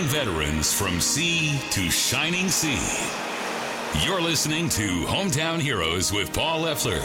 veterans from sea to shining sea. You're listening to Hometown Heroes with Paul Leffler.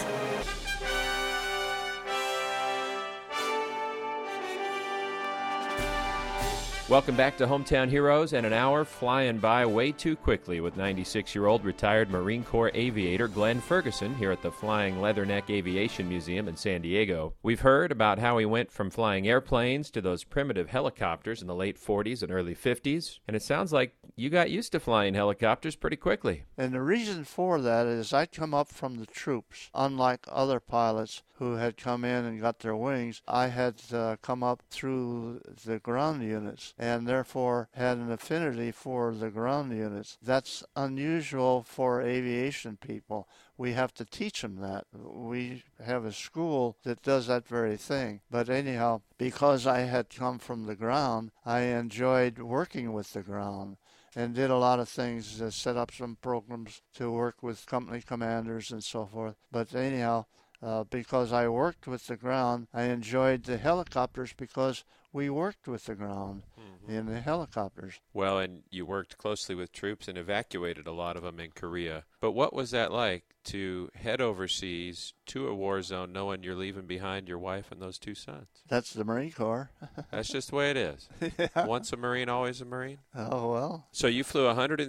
Welcome back to Hometown Heroes, and an hour flying by way too quickly with 96-year-old retired Marine Corps aviator Glenn Ferguson here at the Flying Leatherneck Aviation Museum in San Diego. We've heard about how he went from flying airplanes to those primitive helicopters in the late 40s and early 50s, and it sounds like you got used to flying helicopters pretty quickly. And the reason for that is I'd come up from the troops. Unlike other pilots who had come in and got their wings, I had come up through the ground units and therefore had an affinity for the ground units. That's unusual for aviation people. We have to teach them that. We have a school that does that very thing. But anyhow, because I had come from the ground, I enjoyed working with the ground and did a lot of things, set up some programs to work with company commanders and so forth. But anyhow, because I worked with the ground, I enjoyed the helicopters because we worked with the ground in the helicopters. Well, and you worked closely with troops and evacuated a lot of them in Korea. But what was that like to head overseas to a war zone knowing you're leaving behind your wife and those two sons? That's the Marine Corps. That's just the way it is. Yeah. Once a Marine, always a Marine? Oh, well. So you flew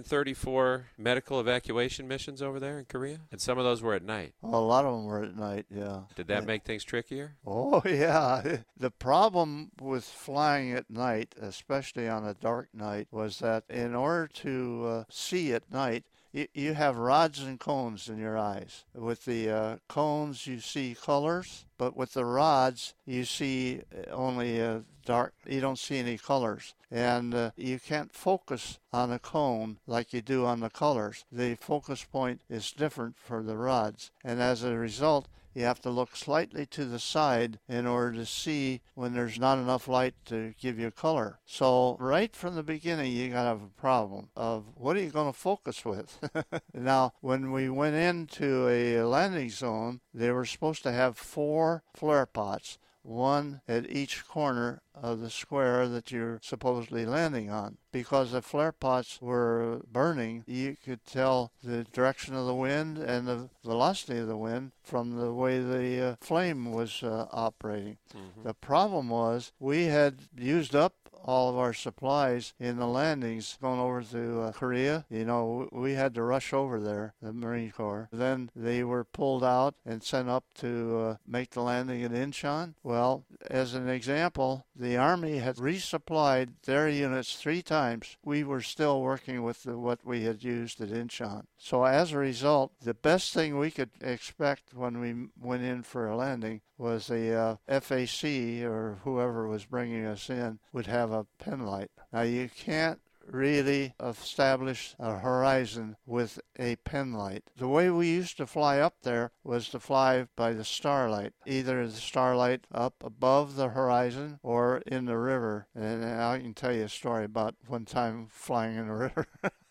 134 medical evacuation missions over there in Korea? And some of those were at night? Well, a lot of them were at night, yeah. Did that make things trickier? Oh, yeah. The problem with flying at night, especially on a dark night, was that in order to see at night, you have rods and cones in your eyes. With the cones, you see colors, but with the rods, you see only dark. You don't see any colors. And you can't focus on a cone like you do on the colors. The focus point is different for the rods. And as a result, you have to look slightly to the side in order to see when there's not enough light to give you color. So right from the beginning, you got to have a problem of what are you going to focus with? Now, when we went into a landing zone, they were supposed to have 4 flare pots, one at each corner of the square that you're supposedly landing on. Because the flare pots were burning, you could tell the direction of the wind and the velocity of the wind from the way the flame was operating. The problem was we had used up all of our supplies in the landings going over to Korea. You know, we had to rush over there, the Marine Corps. Then they were pulled out and sent up to make the landing at Incheon. Well, as an example, the Army had resupplied their units 3 times. We were still working with what we had used at Incheon. So as a result, the best thing we could expect when we went in for a landing was a FAC, or whoever was bringing us in, would have a pen light. Now, you can't really establish a horizon with a pen light. The way we used to fly up there was to fly by the starlight, either the starlight up above the horizon or in the river. And I can tell you a story about one time flying in the river.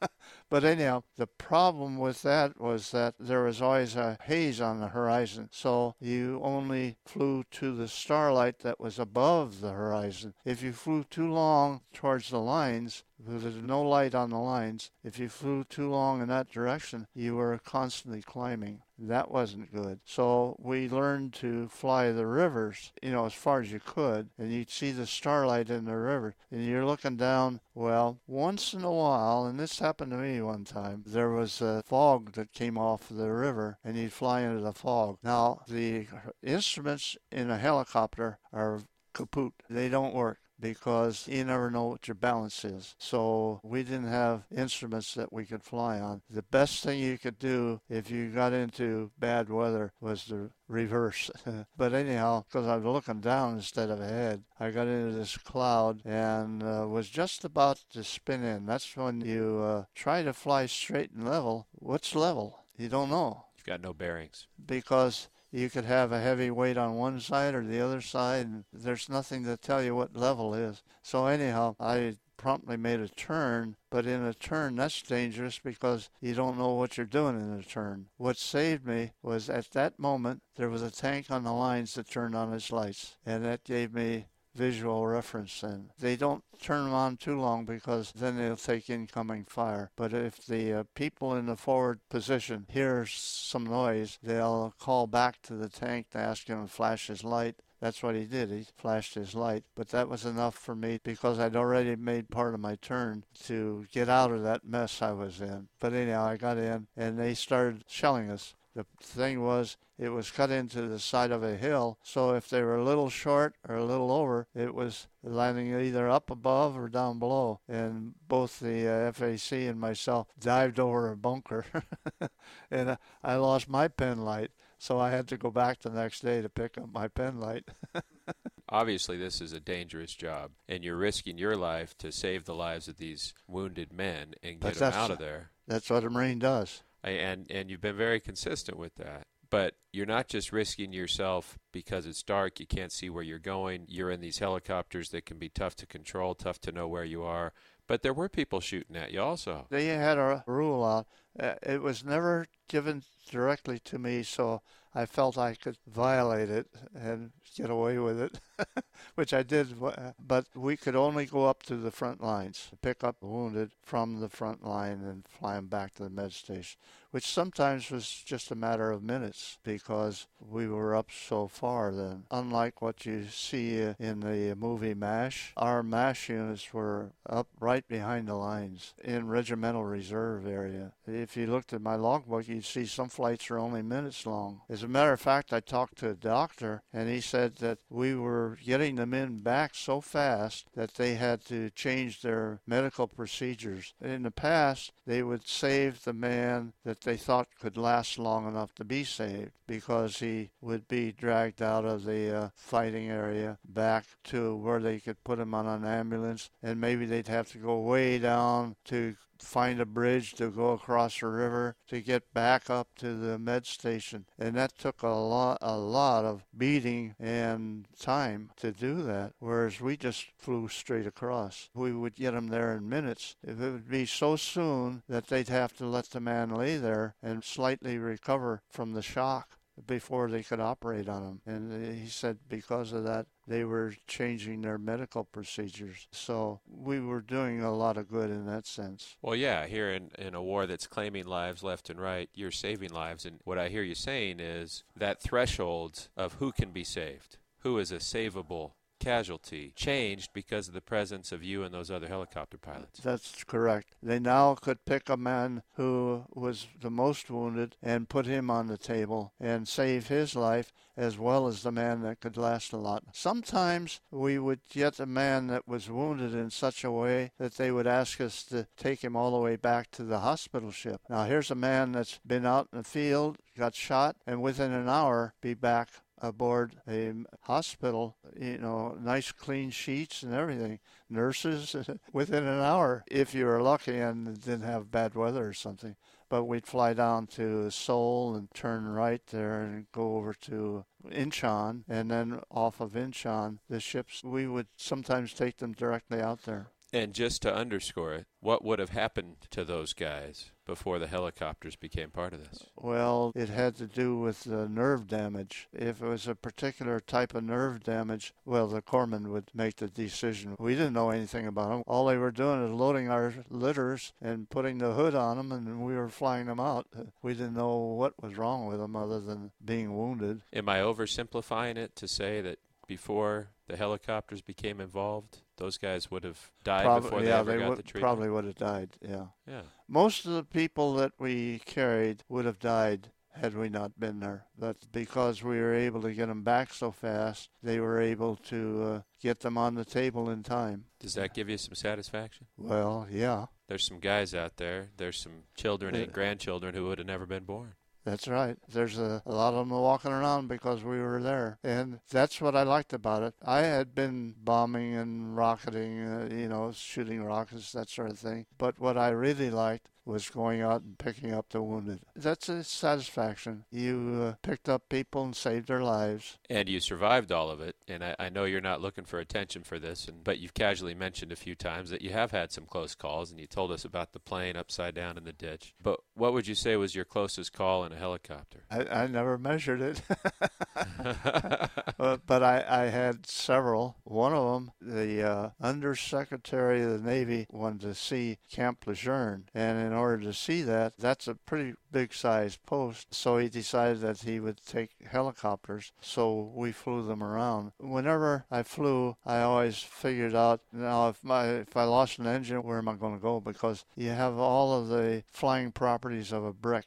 But anyhow, the problem with that was that there was always a haze on the horizon, so you only flew to the starlight that was above the horizon. If you flew too long towards the lines, there's no light on the lines. If you flew too long in that direction, you were constantly climbing. That wasn't good. So we learned to fly the rivers, as far as you could, and you'd see the starlight in the river, and you're looking down. Well, once in a while, and this happened to me one time, there was a fog that came off the river, and you'd fly into the fog. Now, the instruments in a helicopter are kaput. They don't work, because you never know what your balance is. So we didn't have instruments that we could fly on. The best thing you could do if you got into bad weather was to reverse. But anyhow, because I was looking down instead of ahead, I got into this cloud and was just about to spin in. That's when you try to fly straight and level. What's level? You don't know. You've got no bearings. Because you could have a heavy weight on one side or the other side, and there's nothing to tell you what level is. So anyhow, I promptly made a turn, but in a turn, that's dangerous because you don't know what you're doing in a turn. What saved me was at that moment, there was a tank on the lines that turned on its lights, and that gave me visual reference then. They don't turn them on too long because then they'll take incoming fire. But if the people in the forward position hear some noise, they'll call back to the tank to ask him to flash his light. That's what he did. He flashed his light. But that was enough for me because I'd already made part of my turn to get out of that mess I was in. But anyhow, I got in, and they started shelling us. The thing was, it was cut into the side of a hill, so if they were a little short or a little over, it was landing either up above or down below. And both the FAC and myself dived over a bunker, and I lost my pen light. So I had to go back the next day to pick up my pen light. Obviously, this is a dangerous job, and you're risking your life to save the lives of these wounded men and get them out of there. That's what a Marine does. And you've been very consistent with that. But you're not just risking yourself because it's dark, you can't see where you're going. You're in these helicopters that can be tough to control, tough to know where you are. But there were people shooting at you also. They had a rule out. It was never given directly to me, so I felt I could violate it and get away with it, which I did. But we could only go up to the front lines, pick up wounded from the front line and fly them back to the med station, which sometimes was just a matter of minutes because we were up so far then. Unlike what you see in the movie MASH, our MASH units were up right behind the lines in regimental reserve area. If you looked at my logbook, you'd see some flights are only minutes long. As a matter of fact, I talked to a doctor, and he said that we were getting them in back so fast that they had to change their medical procedures. In the past, they would save the man that they thought could last long enough to be saved because he would be dragged out of the fighting area back to where they could put him on an ambulance, and maybe they'd have to go way down to find a bridge to go across the river to get back up to the med station. And that took a lot of beating and time to do that, whereas we just flew straight across. We would get them there in minutes. If it would be so soon that they'd have to let the man lay there and slightly recover from the shock before they could operate on him. And he said because of that, they were changing their medical procedures. So we were doing a lot of good in that sense. Well, yeah, here in a war that's claiming lives left and right, you're saving lives. And what I hear you saying is that threshold of who can be saved, who is a savable casualty, changed because of the presence of you and those other helicopter pilots. That's correct. They now could pick a man who was the most wounded and put him on the table and save his life as well as the man that could last a lot. Sometimes we would get a man that was wounded in such a way that they would ask us to take him all the way back to the hospital ship. Now here's a man that's been out in the field, got shot, and within an hour be back aboard a hospital, nice clean sheets and everything, nurses within an hour if you were lucky and didn't have bad weather or something. But we'd fly down to Seoul and turn right there and go over to Incheon, and then off of Incheon, the ships, we would sometimes take them directly out there. And just to underscore it, what would have happened to those guys before the helicopters became part of this? Well, it had to do with nerve damage. If it was a particular type of nerve damage, well, the corpsman would make the decision. We didn't know anything about them. All they were doing is loading our litters and putting the hood on them, and we were flying them out. We didn't know what was wrong with them other than being wounded. Am I oversimplifying it to say that before the helicopters became involved, those guys would have died before they ever got the treatment? Probably would have died, yeah. Most of the people that we carried would have died had we not been there. But because we were able to get them back so fast, they were able to get them on the table in time. Does that give you some satisfaction? Well, yeah. There's some guys out there, there's some children and grandchildren who would have never been born. That's right. There's a lot of them walking around because we were there. And that's what I liked about it. I had been bombing and rocketing, shooting rockets, that sort of thing. But what I really liked was going out and picking up the wounded. That's a satisfaction. You picked up people and saved their lives. And you survived all of it. And I know you're not looking for attention for this, but you've casually mentioned a few times that you have had some close calls, and you told us about the plane upside down in the ditch. But what would you say was your closest call in a helicopter? I never measured it. But But I had several. One of them, the Undersecretary of the Navy wanted to see Camp Lejeune. And in order to see that, that's a pretty big-sized post. So he decided that he would take helicopters. So we flew them around. Whenever I flew, I always figured out, now if I lost an engine, where am I going to go? Because you have all of the flying properties of a brick.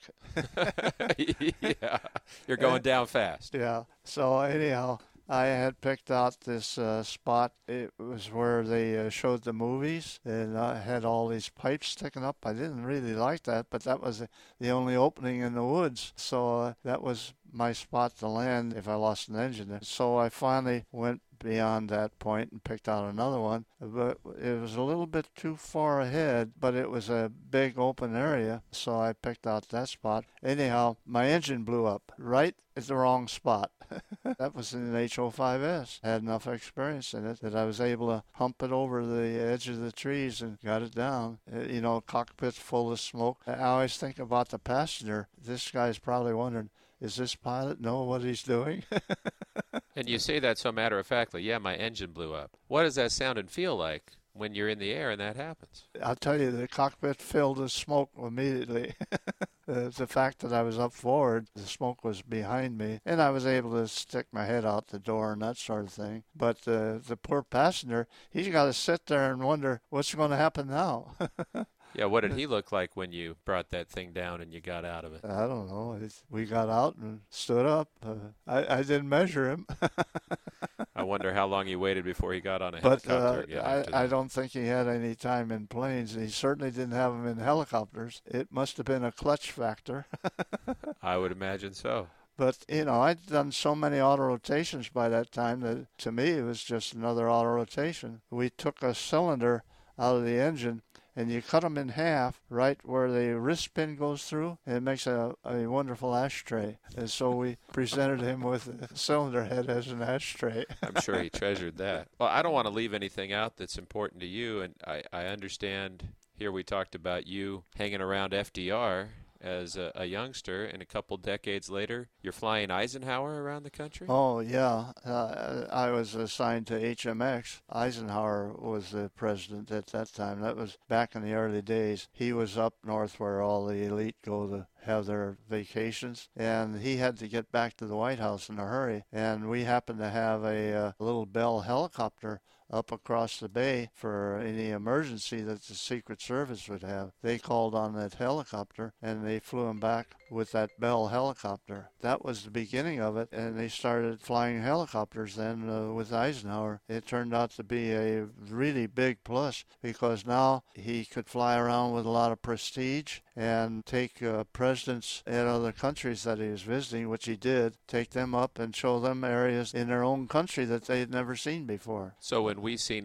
Yeah, you're going down fast. Yeah. So anyhow, I had picked out this spot. It was where they showed the movies, and I had all these pipes sticking up. I didn't really like that, but that was the only opening in the woods. So that was my spot to land if I lost an engine. So I finally went beyond that point and picked out another one. But it was a little bit too far ahead, but it was a big open area, so I picked out that spot. Anyhow, my engine blew up right at the wrong spot. That was in an HO5S. I had enough experience in it that I was able to hump it over the edge of the trees and got it down. Cockpit full of smoke. I always think about the passenger. This guy's probably wondering, does this pilot know what he's doing? And you say that so matter-of-factly, yeah, my engine blew up. What does that sound and feel like when you're in the air and that happens? I'll tell you, the cockpit filled with smoke immediately. The fact that I was up forward, the smoke was behind me, and I was able to stick my head out the door and that sort of thing. But the poor passenger, he's got to sit there and wonder, what's going to happen now? Yeah, what did he look like when you brought that thing down and you got out of it? I don't know. We got out and stood up. I didn't measure him. I wonder how long he waited before he got on a helicopter again. I don't think he had any time in planes. He certainly didn't have them in helicopters. It must have been a clutch factor. I would imagine so. But, I'd done so many auto rotations by that time that to me it was just another auto rotation. We took a cylinder out of the engine, and you cut them in half right where the wrist pin goes through, and it makes a wonderful ashtray. And so we presented him with a cylinder head as an ashtray. I'm sure he treasured that. Well, I don't want to leave anything out that's important to you, and I understand here we talked about you hanging around FDR as a youngster, and a couple decades later, you're flying Eisenhower around the country? Oh, yeah. I was assigned to HMX. Eisenhower was the president at that time. That was back in the early days. He was up north where all the elite go to have their vacations, and he had to get back to the White House in a hurry. And we happened to have a little Bell helicopter up across the bay for any emergency that the Secret Service would have. They called on that helicopter, and they flew him back with that Bell helicopter. That was the beginning of it, and they started flying helicopters then with Eisenhower. It turned out to be a really big plus because now he could fly around with a lot of prestige and take presidents in other countries that he was visiting, which he did, take them up and show them areas in their own country that they had never seen before. So when we see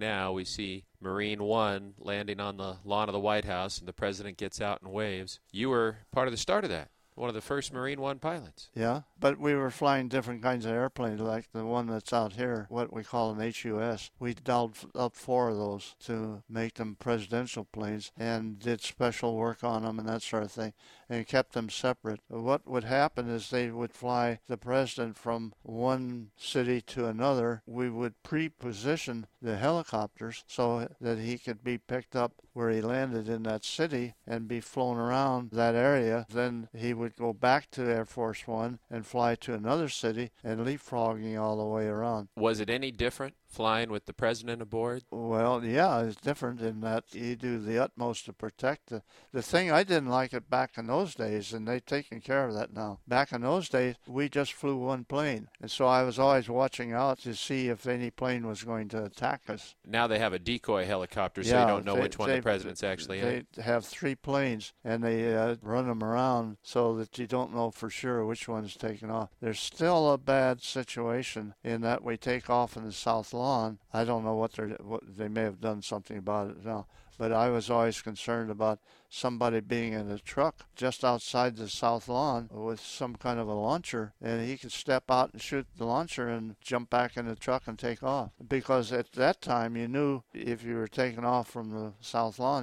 Marine One landing on the lawn of the White House and the president gets out and waves, you were part of the start of that. One of the first Marine One pilots. Yeah, but we were flying different kinds of airplanes, like the one that's out here, what we call an HUS. We dialed up 4 of those to make them presidential planes and did special work on them and that sort of thing, and kept them separate. What would happen is they would fly the president from one city to another. We would pre-position the helicopters so that he could be picked up where he landed in that city and be flown around that area. Then he would go back to Air Force One and fly to another city and leapfrogging all the way around. Was it any different flying with the president aboard? Well, yeah, it's different in that you do the utmost to protect the thing. I didn't like it back in those days, and they've taken care of that now. Back in those days, we just flew one plane, and so I was always watching out to see if any plane was going to attack us. Now they have a decoy helicopter, so you don't know which one the president's actually in. They have 3 planes, and they run them around so that you don't know for sure which one's taken off. There's still a bad situation in that we take off in the South Lawn. I don't know what they may have done something about it now, but I was always concerned about somebody being in a truck just outside the South Lawn with some kind of a launcher, and he could step out and shoot the launcher and jump back in the truck and take off. Because at that time you knew if you were taking off from the South Lawn, you're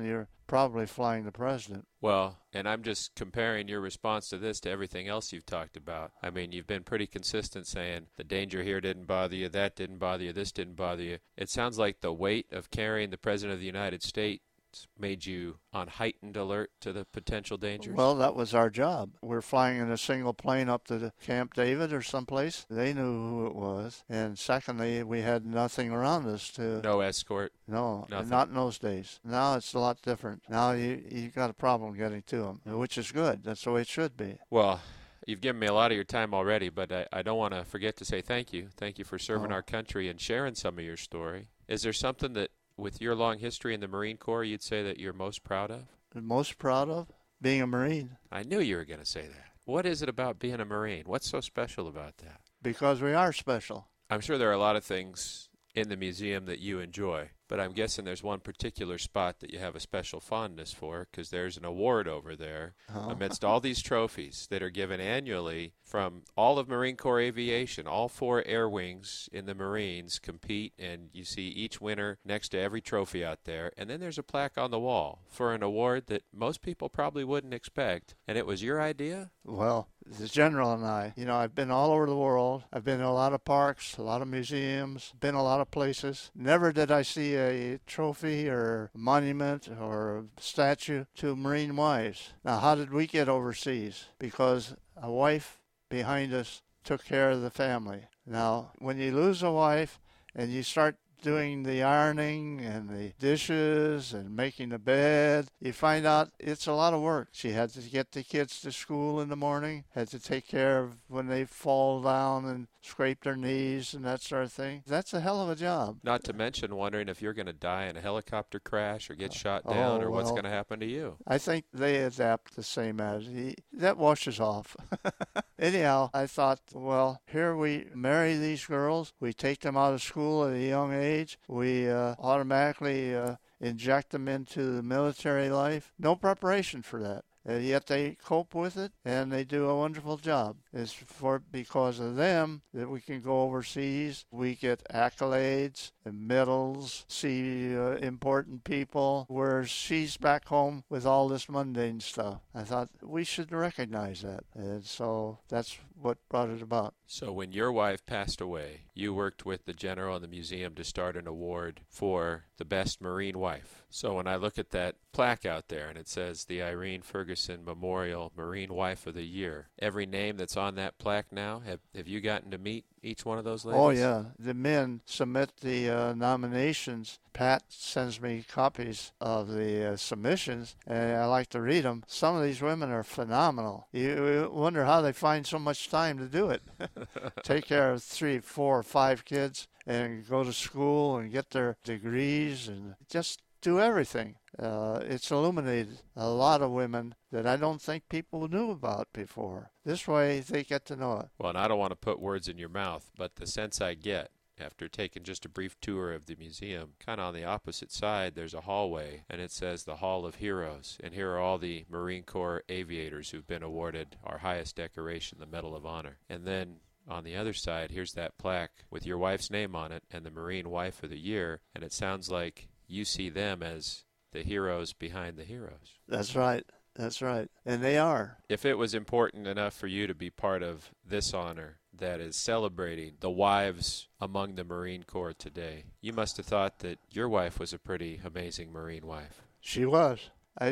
probably flying the president. Well, and I'm just comparing your response to this to everything else you've talked about. I mean, you've been pretty consistent saying the danger here didn't bother you, that didn't bother you, this didn't bother you. It sounds like the weight of carrying the President of the United States made you on heightened alert to the potential dangers? Well, that was our job. We're flying in a single plane up to Camp David or someplace. They knew who it was. And secondly, we had nothing around us to... No escort? No, nothing. Not in those days. Now it's a lot different. Now you got a problem getting to them, which is good. That's the way it should be. Well, you've given me a lot of your time already, but I don't want to forget to say thank you. Thank you for serving our country and sharing some of your story. Is there something that, with your long history in the Marine Corps, you'd say that you're most proud of? Most proud of? Being a Marine. I knew you were going to say that. What is it about being a Marine? What's so special about that? Because we are special. I'm sure there are a lot of things in the museum that you enjoy, but I'm guessing there's one particular spot that you have a special fondness for, because there's an award over there amidst all these trophies that are given annually from all of Marine Corps Aviation. All 4 air wings in the Marines compete, and you see each winner next to every trophy out there. And then there's a plaque on the wall for an award that most people probably wouldn't expect. And it was your idea? Well, the General and I, I've been all over the world. I've been in a lot of parks, a lot of museums, been a lot of places. Never did I see a trophy or a monument or a statue to Marine wives. Now, how did we get overseas? Because a wife behind us took care of the family. Now, when you lose a wife and you start doing the ironing and the dishes and making the bed, you find out it's a lot of work. She had to get the kids to school in the morning, had to take care of when they fall down and scrape their knees and that sort of thing. That's a hell of a job. Not to mention wondering if you're going to die in a helicopter crash or get shot down or what's going to happen to you. I think they adapt the same as that washes off. Anyhow, I thought, well, here we marry these girls, we take them out of school at a young age, we automatically inject them into the military life. No preparation for that. Yet they cope with it, and they do a wonderful job. It's because of them that we can go overseas. We get accolades and medals, see important people, whereas she's back home with all this mundane stuff. I thought we should recognize that, and so that's what brought it about. So when your wife passed away, you worked with the General and the museum to start an award for the best Marine wife. So when I look at that plaque out there and it says the Irene Ferguson Memorial Marine Wife of the Year, every name that's on that plaque now, have you gotten to meet each one of those ladies? Oh, yeah. The men submit the nominations. Pat sends me copies of the submissions, and I like to read them. Some of these women are phenomenal. You wonder how they find so much time to do it. Take care of 3, 4, 5 kids and go to school and get their degrees and just do everything. It's illuminated a lot of women that I don't think people knew about before. This way they get to know it. Well, and I don't want to put words in your mouth, but the sense I get after taking just a brief tour of the museum, kind of on the opposite side, there's a hallway, and it says the Hall of Heroes. And here are all the Marine Corps aviators who've been awarded our highest decoration, the Medal of Honor. And then on the other side, here's that plaque with your wife's name on it and the Marine Wife of the Year, and it sounds like you see them as the heroes behind the heroes. That's right. That's right. And they are. If it was important enough for you to be part of this honor that is celebrating the wives among the Marine Corps today, you must have thought that your wife was a pretty amazing Marine wife. She was. I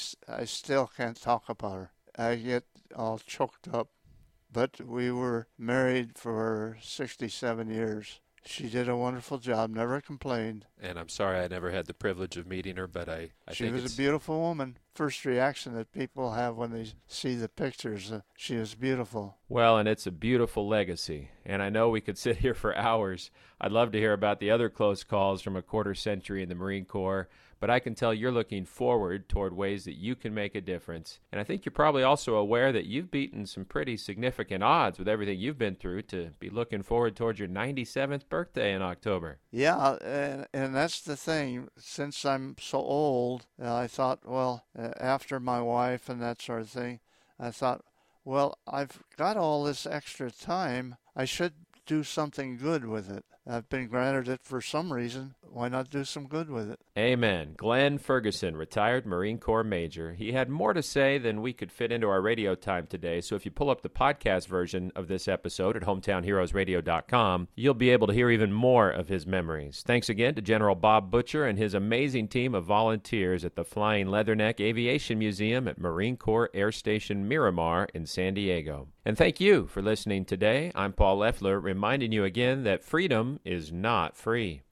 still can't talk about her. I get all choked up. But we were married for 67 years. She did a wonderful job, never complained. And I'm sorry I never had the privilege of meeting her, but I she think was a beautiful woman. First reaction that people have when they see the pictures, she was beautiful. Well, and it's a beautiful legacy. And I know we could sit here for hours. I'd love to hear about the other close calls from a quarter century in the Marine Corps. But I can tell you're looking forward toward ways that you can make a difference. And I think you're probably also aware that you've beaten some pretty significant odds with everything you've been through to be looking forward towards your 97th birthday in October. Yeah, and that's the thing. Since I'm so old, I thought, well, after my wife and that sort of thing, I thought, well, I've got all this extra time. I should do something good with it. I've been granted it for some reason. Why not do some good with it? Amen. Glenn Ferguson, retired Marine Corps Major. He had more to say than we could fit into our radio time today, so if you pull up the podcast version of this episode at hometownheroesradio.com, you'll be able to hear even more of his memories. Thanks again to General Bob Butcher and his amazing team of volunteers at the Flying Leatherneck Aviation Museum at Marine Corps Air Station Miramar in San Diego. And thank you for listening today. I'm Paul Leffler, reminding you again that freedom is not free.